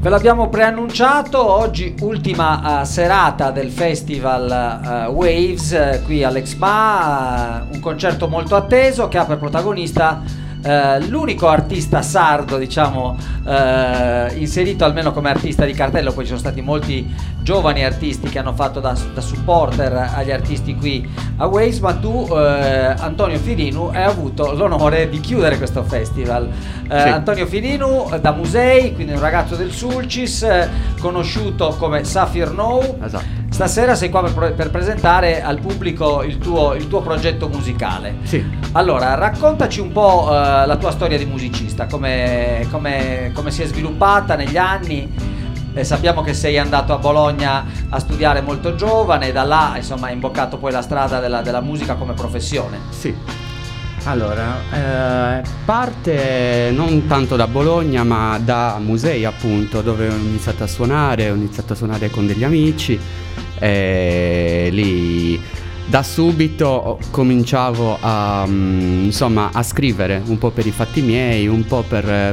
l'abbiamo preannunciato, oggi ultima serata del festival Waves qui all'Expa, un concerto molto atteso che ha per protagonista l'unico artista sardo, diciamo, inserito almeno come artista di cartello. Poi ci sono stati molti giovani artisti che hanno fatto da supporter agli artisti qui a Waves, ma tu, Antonio Firinu, hai avuto l'onore di chiudere questo festival. Sì. Antonio Firinu da Musei, quindi un ragazzo del Sulcis, conosciuto come Safir Nou. Esatto. Stasera sei qua per presentare al pubblico il tuo progetto musicale. Sì. Allora, raccontaci un po' la tua storia di musicista, come si è sviluppata negli anni. Sappiamo che sei andato a Bologna a studiare molto giovane, da là insomma hai imboccato poi la strada della musica come professione. Sì. Allora, parte non tanto da Bologna ma da Musei, appunto, dove ho iniziato a suonare con degli amici, e lì da subito cominciavo a scrivere un po' per i fatti miei, un po' per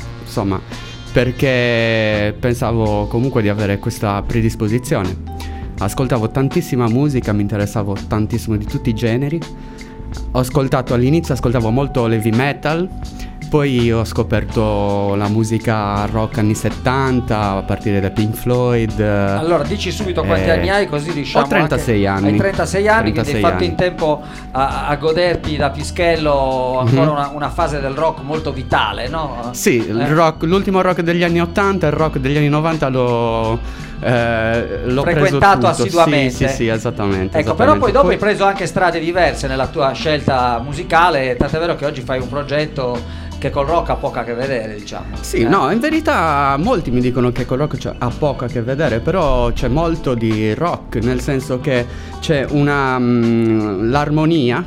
perché pensavo comunque di avere questa predisposizione. Ascoltavo tantissima musica, mi interessavo tantissimo di tutti i generi. All'inizio ascoltavo molto l'heavy metal, poi ho scoperto la musica rock anni 70 a partire da Pink Floyd. Allora dici subito quanti anni hai, così riusciamo. Ho 36 anni. Hai 36 anni, quindi hai fatto in tempo a goderti da pischello ancora una fase del rock molto vitale, no? Sì, il rock, l'ultimo rock degli anni 80, il rock degli anni 90 l'ho frequentato assiduamente. Sì, esattamente. Ecco, però poi dopo hai preso anche strade diverse nella tua scelta musicale, tant'è vero che oggi fai un progetto che col rock ha poco a che vedere, diciamo. Sì, no, in verità molti mi dicono che col rock ha poco a che vedere, però c'è molto di rock, nel senso che c'è l'armonia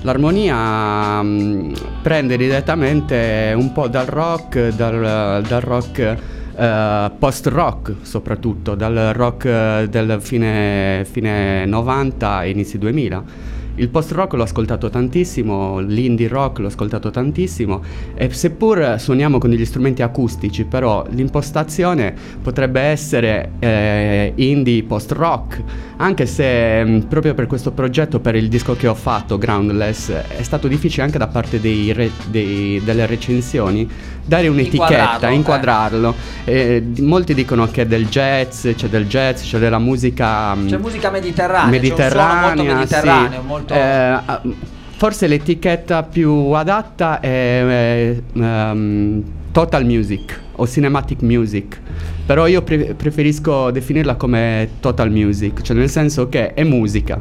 prende direttamente un po' dal rock, dal rock post-rock, soprattutto dal rock del fine 90 e inizi 2000. Il post-rock l'ho ascoltato tantissimo, l'indie rock l'ho ascoltato tantissimo, e seppur suoniamo con degli strumenti acustici, però l'impostazione potrebbe essere indie post-rock, anche se proprio per questo progetto, per il disco che ho fatto, Groundless, è stato difficile anche da parte delle recensioni dare un'etichetta, inquadrarlo. Molti dicono che c'è del jazz, c'è della musica, c'è musica mediterranea, c'è un suono molto mediterraneo, molto... forse l'etichetta più adatta è total music o cinematic music, però io preferisco definirla come total music, cioè nel senso che è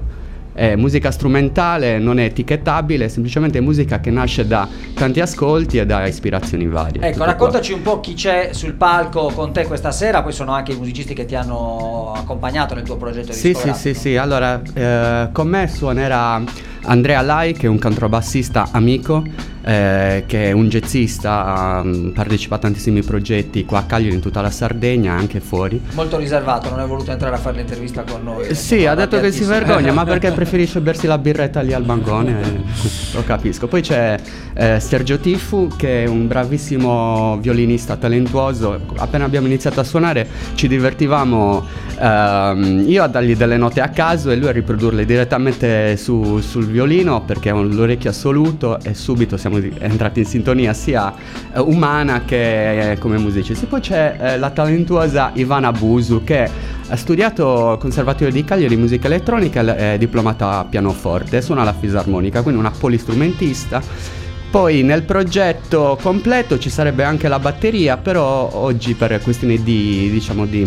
musica strumentale, non è etichettabile, è semplicemente musica che nasce da tanti ascolti e da ispirazioni varie. Ecco, raccontaci un po' chi c'è sul palco con te questa sera, poi sono anche i musicisti che ti hanno accompagnato nel tuo progetto discografico. Sì, allora con me suonerà Andrea Lai, che è un controbassista amico, che è un jazzista, partecipa a tantissimi progetti qua a Cagliari, in tutta la Sardegna, anche fuori. Molto riservato, non è voluto entrare a fare l'intervista con noi. Sì, ha detto che si vergogna, ma perché preferisce bersi la birretta lì al bancone, lo capisco. Poi c'è Sergio Tiffu, che è un bravissimo violinista talentuoso. Appena abbiamo iniziato a suonare ci divertivamo, io a dargli delle note a caso e lui a riprodurle direttamente sul violino, perché ha l'orecchio assoluto, e subito siamo entrati in sintonia sia umana che come musicisti. Poi c'è la talentuosa Ivana Busu, che ha studiato al Conservatorio di Cagliari musica elettronica, è diplomata a pianoforte, suona la fisarmonica, quindi una polistrumentista. Poi nel progetto completo ci sarebbe anche la batteria, però oggi per questioni di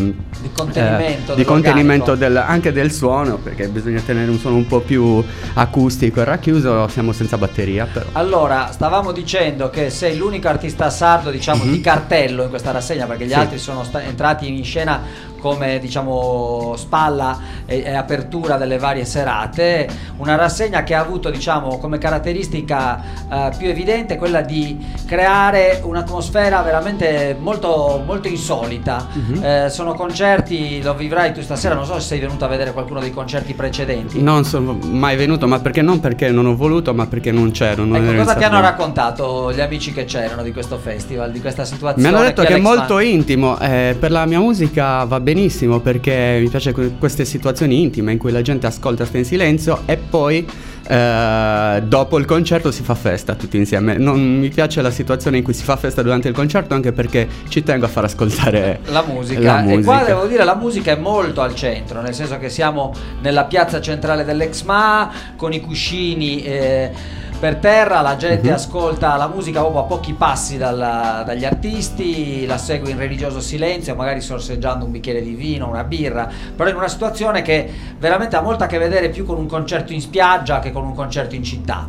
contenimento anche del suono, perché bisogna tenere un suono un po' più acustico e racchiuso, siamo senza batteria però. Allora, stavamo dicendo che sei l'unico artista sardo, diciamo, di cartello in questa rassegna, perché gli altri sono entrati in scena come diciamo spalla e apertura delle varie serate, una rassegna che ha avuto diciamo come caratteristica più evidente quella di creare un'atmosfera veramente molto, molto insolita. Sono concerti, lo vivrai tu stasera, non so se sei venuto a vedere qualcuno dei concerti precedenti. Non sono mai venuto, ma perché non perché non ho voluto, ma perché non c'ero. Ecco, cosa ti hanno raccontato gli amici che c'erano di questo festival, di questa situazione? Mi hanno detto che è molto intimo, per la mia musica va benissimo perché mi piace queste situazioni intime in cui la gente ascolta, sta in silenzio e poi dopo il concerto si fa festa tutti insieme. Non mi piace la situazione in cui si fa festa durante il concerto, anche perché ci tengo a far ascoltare la musica. E qua devo dire la musica è molto al centro, nel senso che siamo nella piazza centrale dell'Exma con i cuscini per terra, la gente ascolta la musica proprio a pochi passi dagli artisti, la segue in religioso silenzio, magari sorseggiando un bicchiere di vino, una birra, però in una situazione che veramente ha molto a che vedere più con un concerto in spiaggia che con un concerto in città.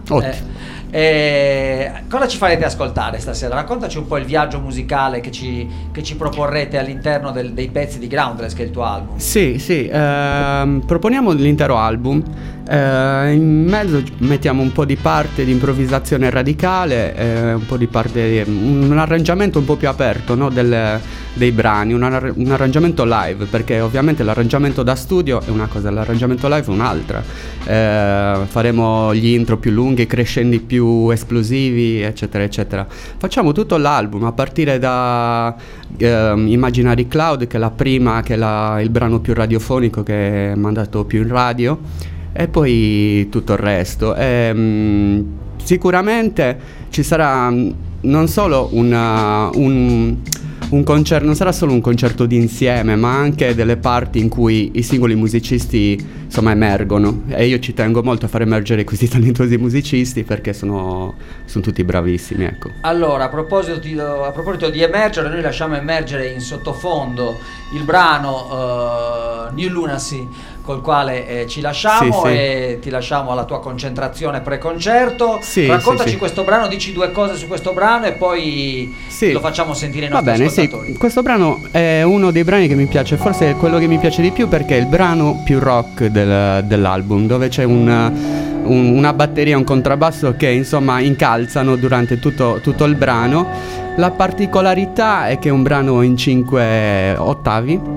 Cosa ci farete ascoltare stasera? Raccontaci un po' il viaggio musicale che ci proporrete all'interno dei pezzi di Groundless, che è il tuo album. Sì, proponiamo l'intero album. In mezzo mettiamo un po' di parte di improvvisazione radicale, un po' di parte, un arrangiamento un po' più aperto, no, dei brani, un arrangiamento live, perché ovviamente l'arrangiamento da studio è una cosa, l'arrangiamento live è un'altra. Faremo gli intro più lunghi, crescendi più esplosivi, eccetera eccetera. Facciamo tutto l'album a partire da Imaginary Cloud, che è la prima, che è il brano più radiofonico che è mandato più in radio, e poi tutto il resto. Sicuramente ci sarà non solo un concerto, non sarà solo un concerto d'insieme, ma anche delle parti in cui i singoli musicisti insomma emergono, e io ci tengo molto a far emergere questi talentuosi musicisti perché sono tutti bravissimi, ecco. Allora, a proposito di emergere, noi lasciamo emergere in sottofondo il brano New Lunacy, col quale ci lasciamo, e ti lasciamo alla tua concentrazione pre-concerto. Raccontaci questo brano, dici due cose su questo brano e poi lo facciamo sentire ai nostri ascoltatori. Questo brano è uno dei brani che mi piace, forse è quello che mi piace di più, perché è il brano più rock dell'album, dove c'è una batteria, un contrabbasso che insomma incalzano durante tutto il brano. La particolarità è che è un brano in 5 ottavi.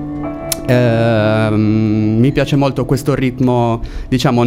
Mi piace molto questo ritmo, diciamo,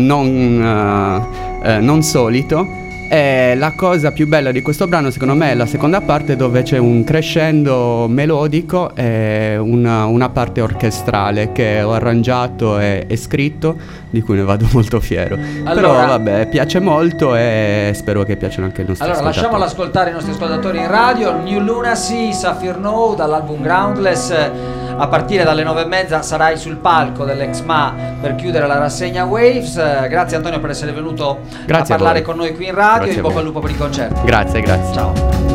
non solito. E la cosa più bella di questo brano, secondo me, è la seconda parte, dove c'è un crescendo melodico e una parte orchestrale che ho arrangiato e scritto, di cui ne vado molto fiero. Però vabbè, piace molto e spero che piacciono anche ai nostri ascoltatori. Lasciamolo ascoltare i nostri ascoltatori in radio. New Lunacy, Sapphire No, dall'album Groundless. A partire dalle 9:30 sarai sul palco dell'Exma per chiudere la rassegna Waves. Grazie Antonio per essere venuto a parlare con noi qui in radio. In bocca al lupo per il concerto. Grazie. Ciao.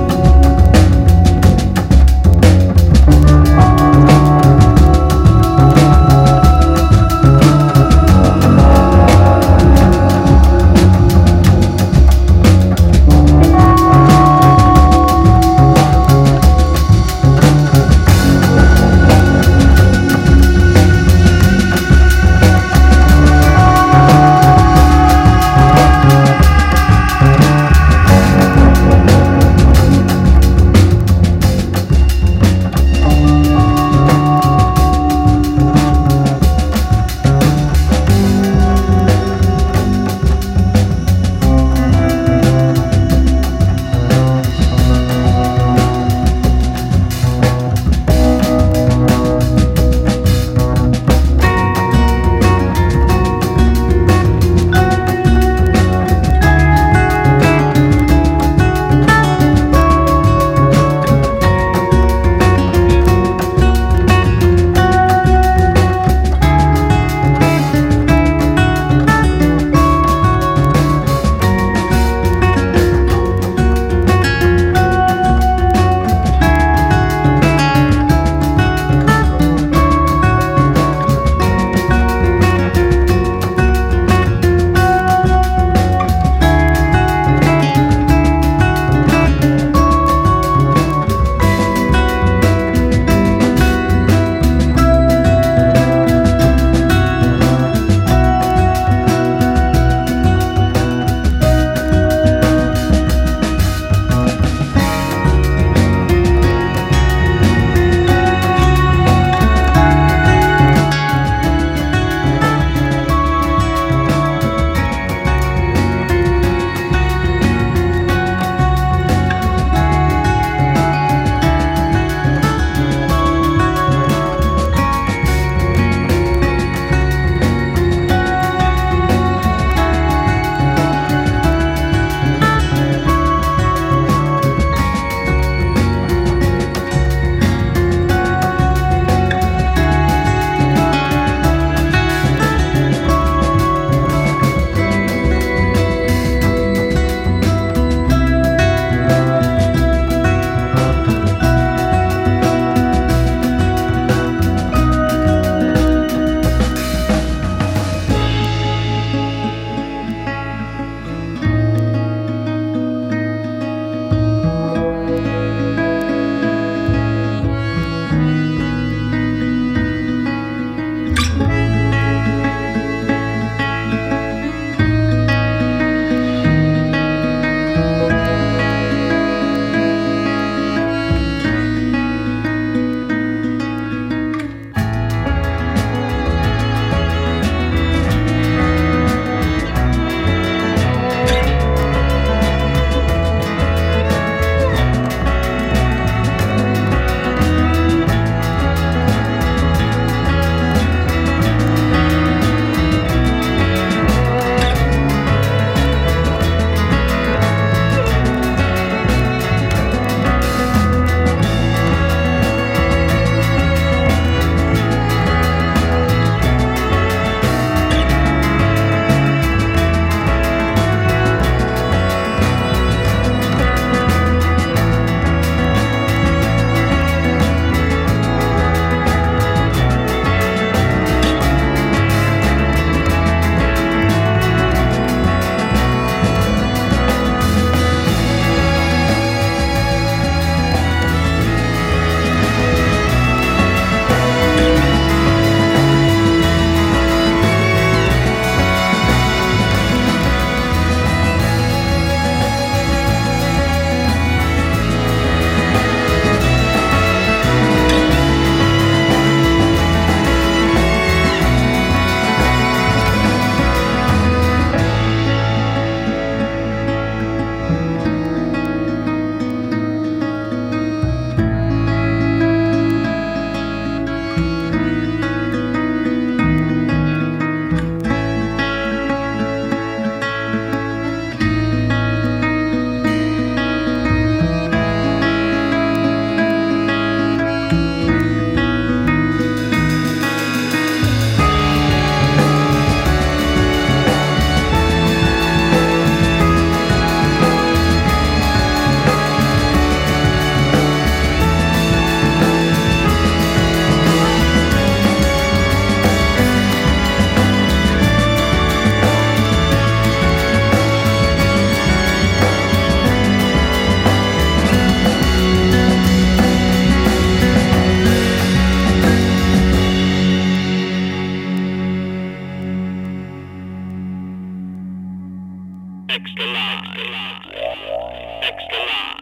Extra live. Extra live.